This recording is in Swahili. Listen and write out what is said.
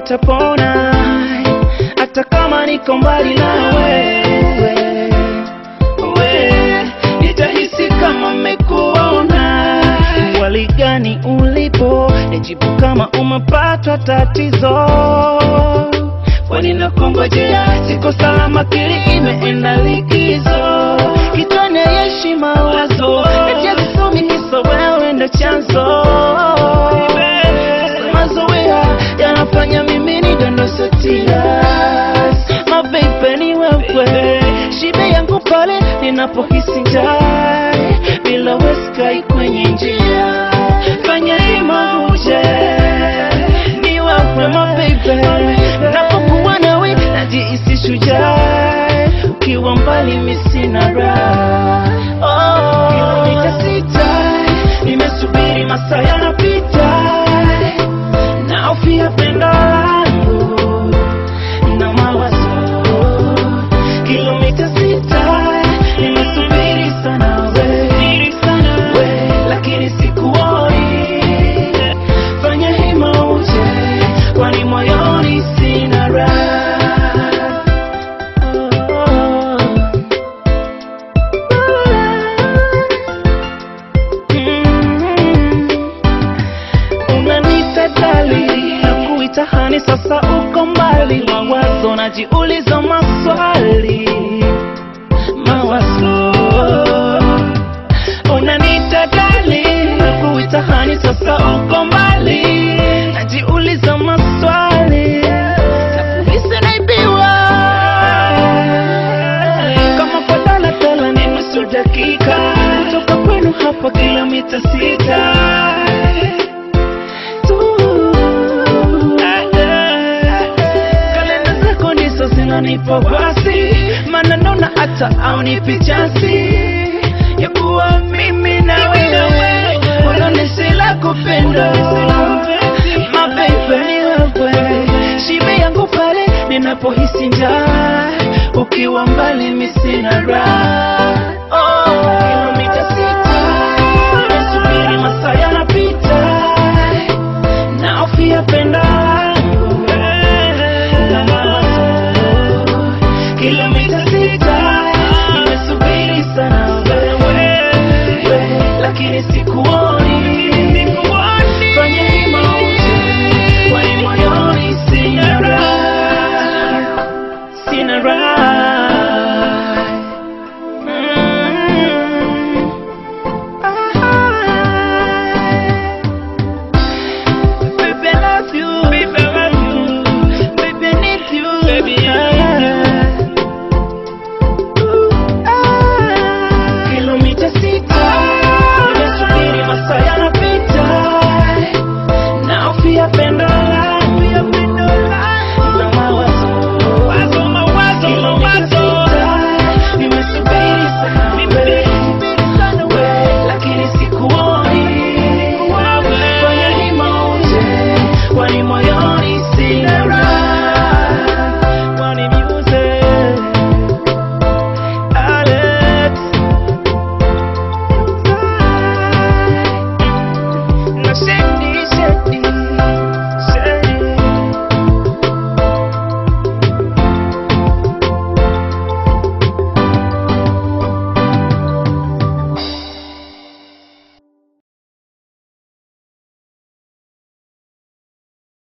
nitapona hata kama niko mbali nawe. Nitahisi kama mmekuona. Wali gani ulipo? Nijibu kama umepata tatizo. Kwani nakongojea, siko salama, akili imeenda likizo. Kitone heshima wazo, eti sisomi kisa wewe ndo chanzo. Mazoea yanafanya mimi nidondoke tears. My baby ni wewe, shibe yangu pale ninapohisi njaa. Bila wewe kwenye njia, fanya hima uje. Ni wewe my baby, napokuwa nawe najihisi shujaa. Ukiwa mbali mimi sina raha. Kilomita 6 nimesubiri, masaa yanapita. Naofia pendo langu na mawazo. Kilomita 6 nimesubiri sana we, lakini sikuoni. Fanya hima uje, kwani moyoni sina raha. Tahani sasa uko mbali, mawazo najiuliza maswali. Mawazo unanitadali, nakuitahani sasa uko mbali, najiuliza maswali. Nakuhisi naibiwa kama kwa daladala, ni nusu dakika kutoka kwenu hapa kilomita 6. Nipo basi, maana naona hata au nipi chansi ya kuwa mimi na wewe. Unaonesha la kupenda, my baby ni wewe. Shibe yangu pale ninapohisi njaa. Ukiwa mbali mimi sina raha.